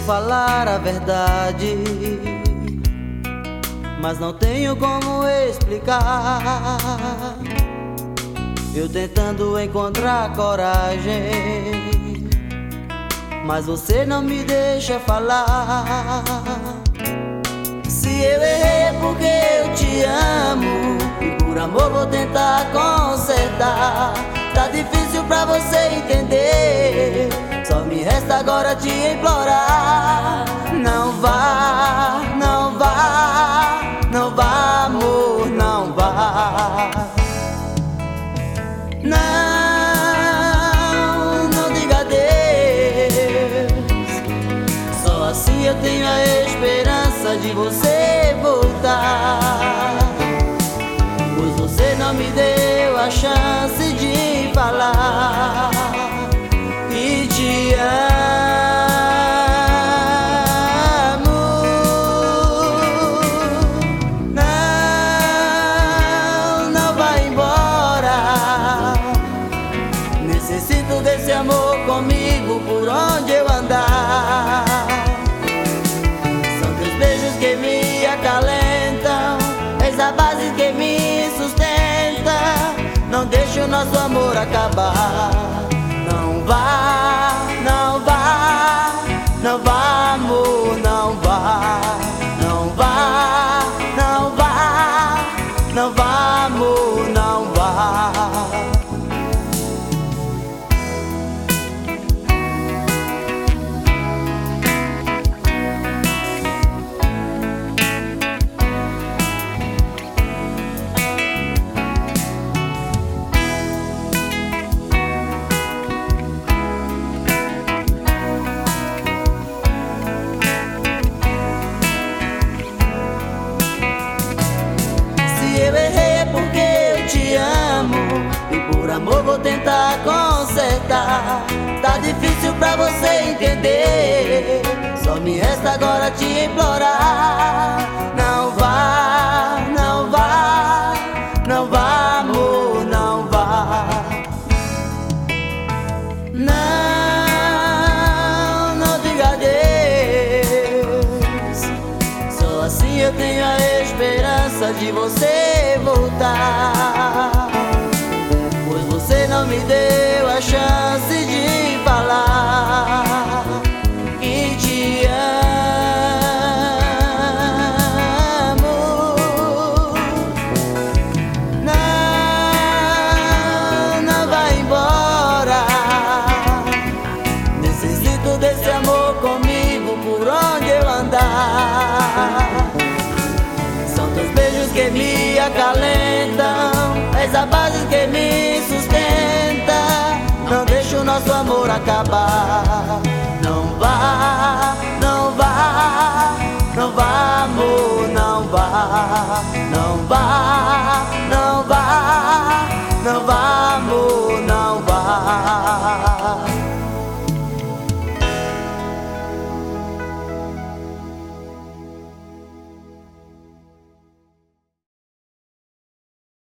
falar a verdade, mas não tenho como explicar. Eu tentando encontrar coragem, mas você não me deixa falar. Se eu errei é porque eu te amo, e por amor vou tentar consertar. Tá difícil pra você entender, só me resta agora te implorar. Não vá, não vá, não vá, amor, não vá. Não, não diga adeus. Só assim eu tenho a esperança de você voltar, pois você não me deu a chance de falar que te amo. Não, não vai embora. Necessito desse amor comigo por onde eu andar. São teus beijos que me acalentam, és a base que me sustenta. Não deixe o nosso amor acabar. Não vá, não vá, não vá, amor, não vá. Não vá, não vá, não vá, amor, não vá. Eu errei é porque eu te amo, e por amor vou tentar consertar. Tá difícil pra você entender, só me resta agora te implorar. Não vá, não vá, não vá, amor, não vá. Não, não diga adeus. Só assim eu tenho a esperança de você voltar, pois você não me deu a chance de falar que te amo. Não, não vai embora. Necessito desse amor comigo por onde eu andar. São teus beijos que me acalentam, és a base que me sustenta. Não deixa o nosso amor acabar. Não vá, não vá, não vá, amor, não vá. Não vá.